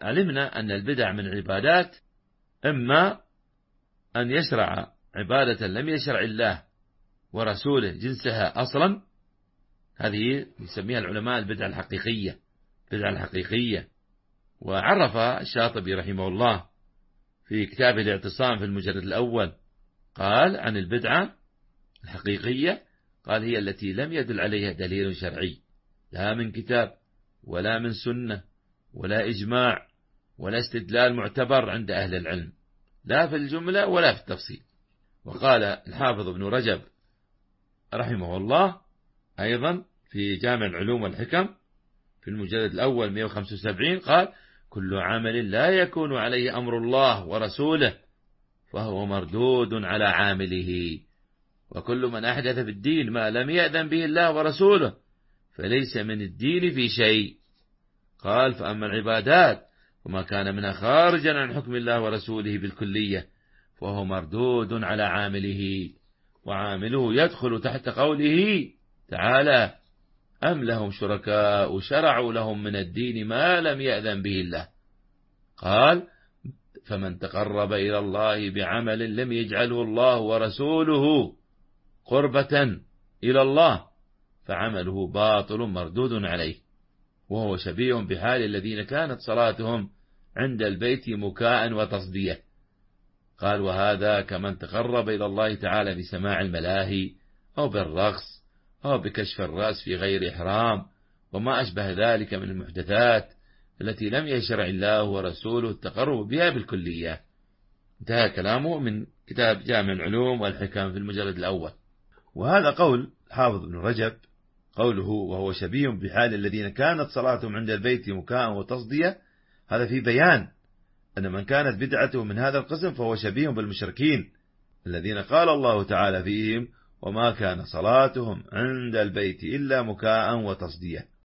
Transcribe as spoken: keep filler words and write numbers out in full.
علمنا أن البدع من العبادات إما أن يشرع عبادة لم يشرع الله ورسوله جنسها أصلا، هذه يسميها العلماء البدعة الحقيقية، البدعة الحقيقية. وعرف الشاطبي رحمه الله في كتابه الاعتصام في المجلد الأول، قال عن البدعة الحقيقية، قال هي التي لم يدل عليها دليل شرعي، لا من كتاب ولا من سنة ولا إجماع ولا استدلال معتبر عند أهل العلم، لا في الجملة ولا في التفصيل. وقال الحافظ ابن رجب رحمه الله أيضا في جامع العلوم والحكم في المجلد الأول مئة وخمسة وسبعين، قال كل عمل لا يكون عليه أمر الله ورسوله فهو مردود على عامله، وكل من أحدث في الدين ما لم يأذن به الله ورسوله فليس من الدين في شيء. قال فأما العبادات وما كان منها خارجا عن حكم الله ورسوله بالكلية فهو مردود على عامله، وعامله يدخل تحت قوله تعالى أم لهم شركاء شرعوا لهم من الدين ما لم يأذن به الله. قال فمن تقرب إلى الله بعمل لم يجعله الله ورسوله قربة إلى الله فعمله باطل مردود عليه، وهو شبيه بحال الذين كانت صلاتهم عند البيت مكاء وتصدية. قال وهذا كمن تقرب إلى الله تعالى بسماع الملاهي أو بالرقص أو بكشف الرأس في غير إحرام وما أشبه ذلك من المحدثات التي لم يشرع الله ورسوله التقرب بها بالكلية. انتهى كلامه من كتاب جامع العلوم والحكم في المجلد الأول. وهذا قول حافظ ابن رجب، قوله وهو شبيه بحال الذين كانت صلاتهم عند البيت مكاء وتصدية، هذا في بيان أن من كانت بدعته من هذا القسم فهو شبيه بالمشركين الذين قال الله تعالى فيهم وما كان صلاتهم عند البيت إلا مكاء وتصدية.